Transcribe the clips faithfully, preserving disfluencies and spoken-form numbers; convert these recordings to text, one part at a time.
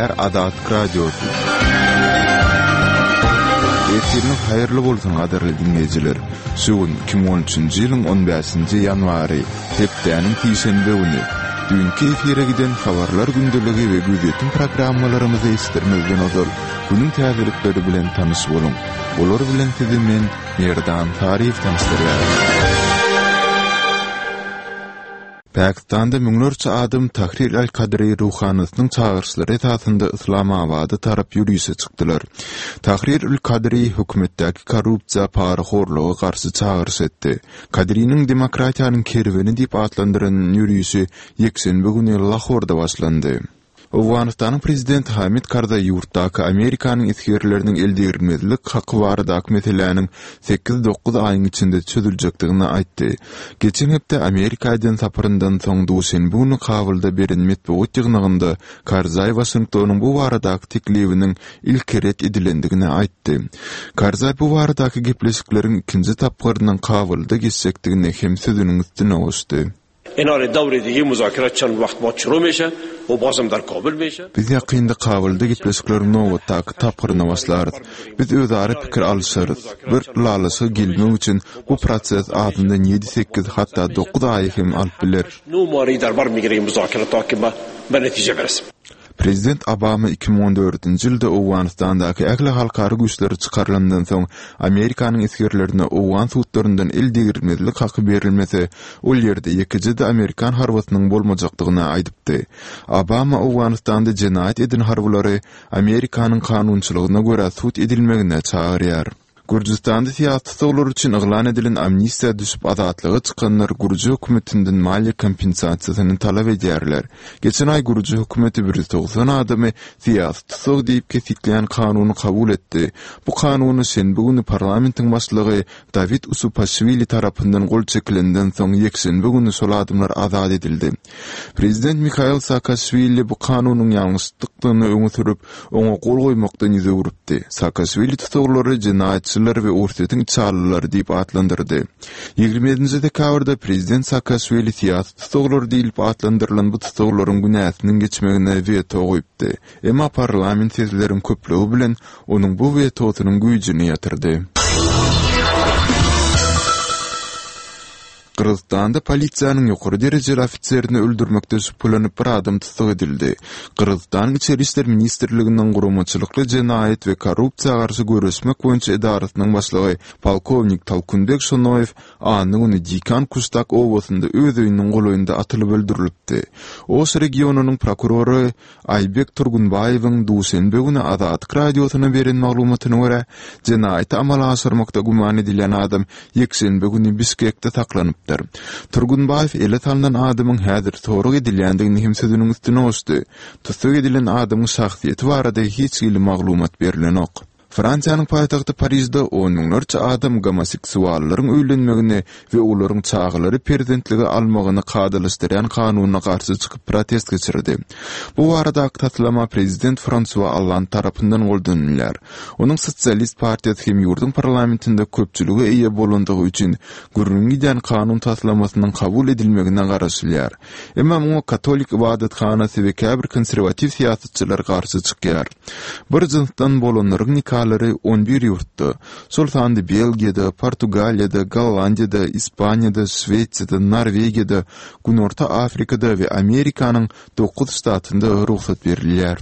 dinleýär Adaat Radiosu. Etiriniz hayırlı bolsun gaderli dinleyijiler. Şugun iki bin on üçinji ýylyň on beşinji ýanwary, hepdeniň tişenbe güni. Dünkü efire giden habarlar gündəligi we gözetim programmalarymyzy estirmezden ozal, günüň täzelikleri bilen tanış bolun. Olar bilen tezemen Merdan Tarif tanışdyrýar. Pakistanda müňlerçe adam Tahrir el-Kadri ruhanysynyň çağırşlary esasında Islamabada tarap ýürüýüşe çykdylar. Tahrir el-Kadri hökümetdäki korrupsiýa, paraxorluga garşy çağırş etdi. Kadriň demokratiýanyň kerweni diýip atlandyran ýürüýüşi ýekşenbe güni Lahorda başlandy. Awganistanyň prezidenti Hamid Karzai ýurtdaky Amerikanyň iskerleriniň eldirmezlik haky baradaky meseleleriň sekiz dokuz aýyň içinde çözüljekdigini aýtdy. Geçen hepde Amerikadan saparyndan soň duşenbe güni Kabulda beren metbuat ýygnygynda Karzai Washingtonyň bu baradaky teklifiniň ilk ret edilendigini aýtdy. Karzai bu baradaky gepleşikleriň ikinji tapgyryndan Kabulda geçsekdigini hem sözüniň üstüne goşdy. انار دوره دیگه مذاکرات چند وقت بعد شروع میشه و بازم در کابل میشه. Biz ýakynda Kabulda gepleşikler nowatdaky tapgyryna başlarys. Biz özara pikir alşarys. Bir lalasy gelmek üçin bu proses adynda yedi sekiz hatda dokuz aý hem alyp biler. Numary darbar migre muzakerat takiba bir netije bersin. Prezident Obama iki bin on dördünji ýylda Awganistandaky ägli halkary güýçleri çykarlandan soň Amerikanyň iskerlerine Awgan suwtlaryndan eldirmezlik haky berilmese, ol ýerde ýekide Amerikan harbatynyň bolmajakdygyna aýdypdy. Obama Awganistanda jenaýat eden harbylary Amerikanyň kanunçylygyna görä suwt edilmegine çağırýar. Gürjistanda siýasatçylar üçin yglan edilen amnistiýa düşüp azatlyga çykanlar Gürji hökümetinden maliýe kompensasiýasyny talap edýärler. Geçen ay Gürji hökümeti bir yüz doksan adamy siýasatçy diýip kesitleýän kanuny kabul etdi. Bu kanuny şenbe güni parlamentiň başlygy David Usupashvili tarapyndan gol çekilenden soň ýekşenbe güni şol adamlar azat edildi. Prezident Mikhail Saakashvili bu kanunyň ýalňyşlygyny öňe sürüp, oňa gol goýmakdan ýüze gurupdy. Saakashvili tutuklary jenaýat ve ortadan çağrıları deyip atlandırdı. ýygrimi dekabrda Prezident Saakashvili siyasi tutuklar deyip atlandırılan bu tutukların günäsinin geçmegine veto goýupdy. Emma parlament sezlerin köplüğü bilen onun bu vetosynyň güýjini ýatyrdy. Kırgızstanda polisiýanyň ýokary derejeli ofitserini öldürmekde şüpheleniip bir adam tutuk edildi. Kırgızstan Içeri işler ministrliginden guramaçylykly jenaýat we korrupsiýa garşy görüşmek boýunça edarasynyň başlygy polkownik Talkunbek Şonoýew anyň uny Dikan Kustak owasynda öz öýüniň golaýynda atylyp öldürilipdi. Os regionunyň prokurory Aybek Turgunbaýewiň duşenbe güni Adaat Radiosyna beren maglumatyna görä, jenaýaty amala aşyrmakda guman edilen adam ýekşenbe güni Biskekde saklanyp Turgunbaýew ele tanınan adamyň häzir torug edilýändigini hem sözüniň üstüne goşdy. Tutuk edilen adamyň şahsiýeti barada hiç ýyly maglumat berilenok. Fransiýanyň paýtagty Parisde on miňlerçe adam homoseksuallaryň öýlenmegini we olaryň çağlary perzentligi almagyny kadrlaşdyrýan kanunyna garşy çykyp protest geçirdi. Bu barada tatlama prezident François Hollande tarapyndan goldanylýar. Onuň sosialist partiýasy hem ýurdun parlamentinde köpçüligi eýe bolandygy üçin gürrüň giden kanun taslamasynyň kabul edilmegine garaşylýar. Emma oňa katolik ibadathanasy we käbir konserwativ siýasatçylar garşy çykýar. Bir jynsdan bolanlaryň nikah on bir ýurtda, şol sanda Belgiýada, Portugaliýada, Gollandiýada, Ispaniýada, Şweýçiýada, Norwegiýada, Günorta Afrikada we Amerikanyň dokuz ştatynda ruhsat berilýär.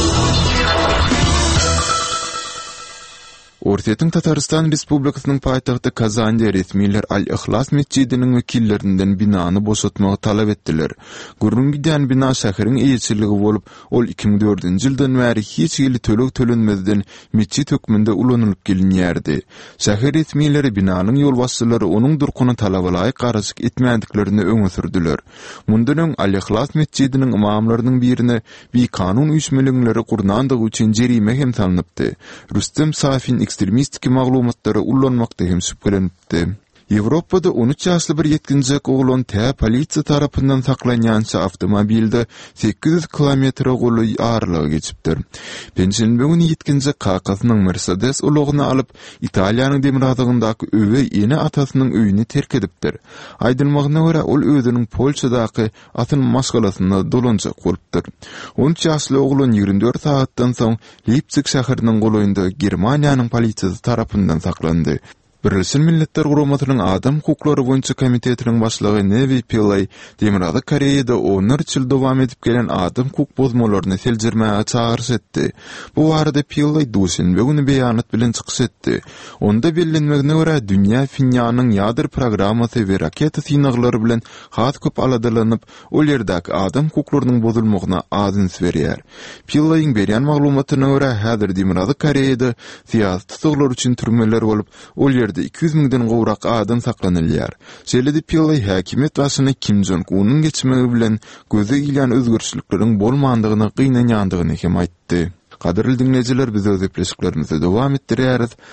Ortaýyň Tataristan Respublikasynyň paýtagty Kazanda resmiler Al-Ihlas mescidiniň wekillerinden binany boşatmagy talap etdiler. Gürrüň giden bina şäheriň eýetçiligi bolup, ol iki bin dördünji ýyldan bäri hiç ýyly tölek tölenmezden mescid hökmünde ulanýyp gelinýärdi. Şäher resmileri binanyň ýol başçylary onuň durkuny talabalaýyk garaşyk etmänliklerini öňe sürdiler. Mundan öň Al-Ihlas mescidiniň imamlarynyň birine bir kanun üýtmeliňleri gurnandygy üçin jerime hem salanypdy. Rüstem Safin ekstremistiki maglumatlary ullanmakda hem şüphelenipdi. Ýewropada on üç ýaşly bir ýetginjek oglon tä polisiýa tarapyndan saklanýança awtomobilde sekiz yüz kilometr goly ağırlygy geçipdir. Pensilvania güni ýetginjek kakasynyň Mercedes ulugyny alyp Italiýanyň Demiradygyndaky öwe ýene atasynyň öýüni terk edipdir. Aýdylmagyna görä ol özüniň Polşadaky atynyň maskalasyna dolanjak bolupdyr. on üç ýaşly oglon ýigrimbi dört saatdan soň Leipzig şäheriniň golaýynda Germaniýanyň polisiýasy tarapyndan saklandy. Birleşen Milletler Guramatynyň Adam Hukuklary boýunça komitetiniň başlygy Nevi Pillay Demirada Koreýada on üç ýyl dowam edip gelen adam hukuk bozmalaryny seljirmäge çağırş etdi. Bu barada Pillay duşenbe güni beýanat bilen çykyş etdi. Onda bellenmegine görä dünýä Finýanyň ýadyr programmasy we raketa synaglary bilen has köp aladylanyp, ol ýerdäki adam hukuklarynyň bozulmagyna adyn berýär. Pillaýyň berýän maglumatyna görä häzir Demirada Koreýada siýasy tutuklar üçin türmeler bolup, ol ýerde iki yüz miňden gowrak adam saklanylýar. Şeýle-de Pillay häkimet başyny Kim Jong-unyň geçmegi bilen göze ilýän özgürçlikleriň bolmandygyny gynanýandygyny hem aýtdy. Gaderli dinleyijiler, biz öz epleşiklerimizi dowam etdirýäris.